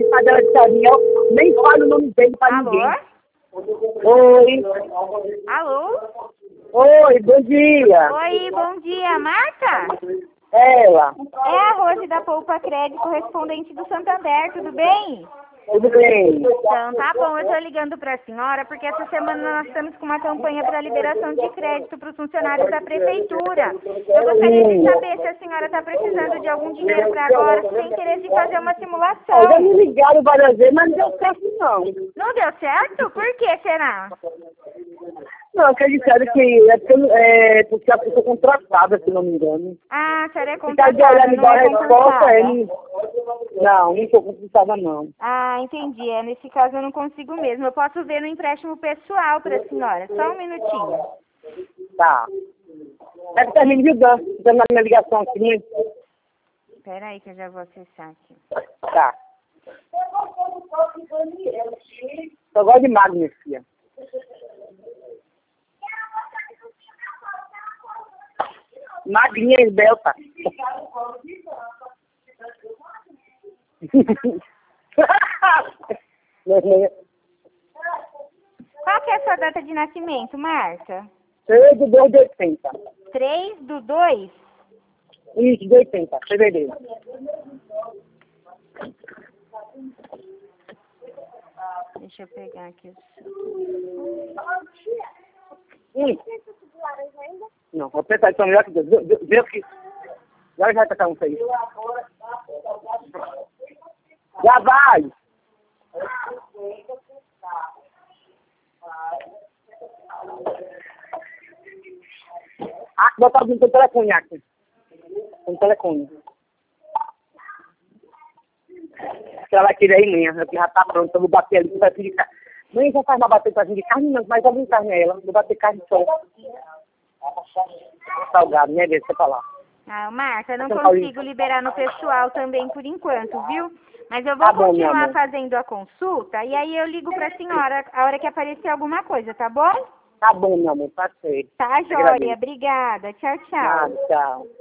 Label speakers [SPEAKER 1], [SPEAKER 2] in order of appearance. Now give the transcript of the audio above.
[SPEAKER 1] de pai dela de Daniel, nem fale o nome dele pra ninguém. Oi.
[SPEAKER 2] Alô?
[SPEAKER 1] Oi, bom dia.
[SPEAKER 2] Oi, bom dia, Marta?
[SPEAKER 1] Ela.
[SPEAKER 2] É a Rose da Poupa Crédito, correspondente do Santander, tudo bem?
[SPEAKER 1] Tudo bem?
[SPEAKER 2] Então, tá bom, eu tô ligando pra senhora porque essa semana nós estamos com uma campanha para liberação de crédito para os funcionários da prefeitura. Eu gostaria de saber se a senhora tá precisando de algum dinheiro para agora, se tem interesse em fazer uma
[SPEAKER 1] Já
[SPEAKER 2] simulação.
[SPEAKER 1] me ligaram várias vezes, mas não deu certo, não.
[SPEAKER 2] Não deu certo? Por que será?
[SPEAKER 1] Não, que eles disseram que porque a pessoa contratada, se não me engano.
[SPEAKER 2] Ah, a senhora é
[SPEAKER 1] Ficar de olhar
[SPEAKER 2] contratada,
[SPEAKER 1] me
[SPEAKER 2] não
[SPEAKER 1] dar a
[SPEAKER 2] é
[SPEAKER 1] resposta,
[SPEAKER 2] concursada.
[SPEAKER 1] não estou contratada, não.
[SPEAKER 2] Ah, entendi. Nesse caso eu não consigo mesmo. Eu posso ver no empréstimo pessoal para a senhora. Só um minutinho.
[SPEAKER 1] Tá. É que termine, viu, Dan? Dando a minha ligação aqui, né?
[SPEAKER 2] Espera aí que eu já vou acessar aqui.
[SPEAKER 1] Tá. Eu gosto de magro, minha filha. Magrinha e esbelta.
[SPEAKER 2] Qual que é a sua data de nascimento, Marta?
[SPEAKER 1] 3 de 2 de 80.
[SPEAKER 2] 3/2?
[SPEAKER 1] Isso, de 80, fevereiro.
[SPEAKER 2] Deixa eu pegar aqui o
[SPEAKER 1] Não, vou pensar então melhor que Deus. Deus que. Já vai tacar um aí. Já vai! Ah, botar no telefone aqui. No telefone. Se ela querer ir mesmo, já tá pronto, eu vou bater ali, vai ficar. Mãe, já faz uma bater pra gente de carne, não, mas algum carne é ela. Vou bater carne só. Salgado, né? Deixa eu falar.
[SPEAKER 2] Ah, Marta, eu não consigo liberar no pessoal também por enquanto, viu? Mas eu vou
[SPEAKER 1] Tá bom,
[SPEAKER 2] continuar fazendo a consulta e aí eu ligo pra senhora a hora que aparecer alguma coisa, tá bom?
[SPEAKER 1] Tá bom, meu amor, tá certo.
[SPEAKER 2] Tá, joia. Obrigada. Tchau, tchau.
[SPEAKER 1] Nada, tchau.